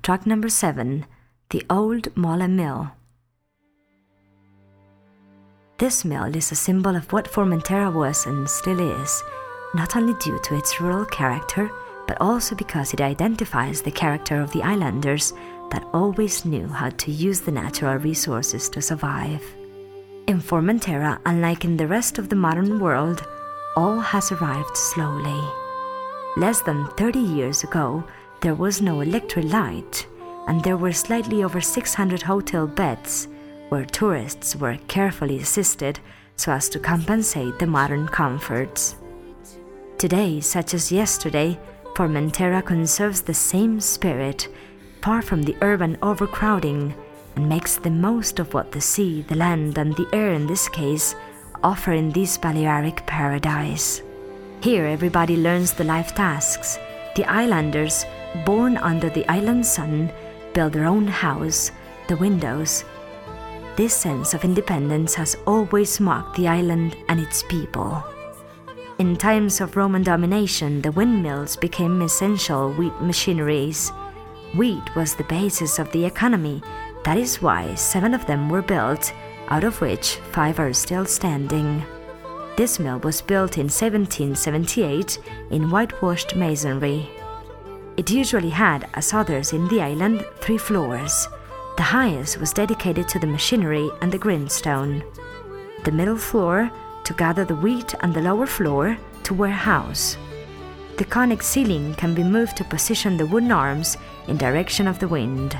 Track number 7, The Old Mola Mill. This mill is a symbol of what Formentera was and still is, not only due to its rural character, but also because it identifies the character of the islanders that always knew how to use the natural resources to survive. In Formentera, unlike in the rest of the modern world, all has arrived slowly. Less than 30 years ago, there was no electric light, and there were slightly over 600 hotel beds, where tourists were carefully assisted so as to compensate the modern comforts. Today, such as yesterday, Formentera conserves the same spirit, far from the urban overcrowding, and makes the most of what the sea, the land, and the air in this case offer in this Balearic paradise. Here everybody learns the life tasks. The islanders, born under the island sun, build their own house, the windows. This sense of independence has always marked the island and its people. In times of Roman domination, the windmills became essential wheat machineries. Wheat was the basis of the economy. That is why 7 of them were built, out of which 5 are still standing. This mill was built in 1778 in whitewashed masonry. It usually had, as others in the island, 3 floors. The highest was dedicated to the machinery and the grindstone. The middle floor to gather the wheat, and the lower floor to warehouse. The conic ceiling can be moved to position the wooden arms in direction of the wind.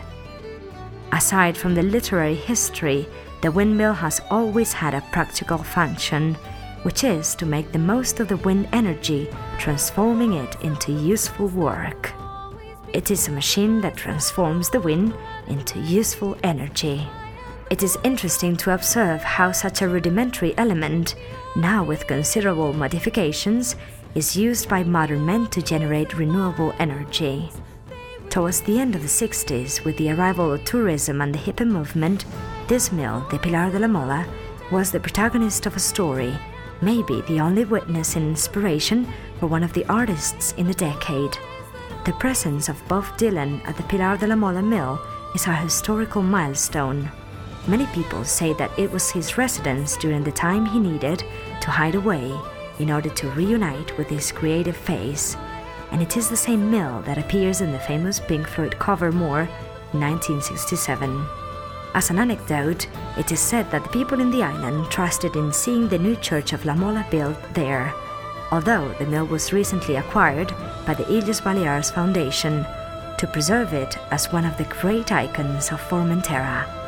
Aside from the literary history, the windmill has always had a practical function, which is to make the most of the wind energy, transforming it into useful work. It is a machine that transforms the wind into useful energy. It is interesting to observe how such a rudimentary element, now with considerable modifications, is used by modern men to generate renewable energy. Towards the end of the 60s, with the arrival of tourism and the hippie movement, this mill, the Pilar de la Mola, was the protagonist of a story, maybe the only witness and inspiration for one of the artists in the decade. The presence of Bob Dylan at the Pilar de la Mola mill is a historical milestone. Many people say that it was his residence during the time he needed to hide away in order to reunite with his creative face, and it is the same mill that appears in the famous Pink Floyd cover More in 1967. As an anecdote, it is said that the people in the island trusted in seeing the new church of La Mola built there, although the mill was recently acquired by the Illes Balears Foundation to preserve it as one of the great icons of Formentera.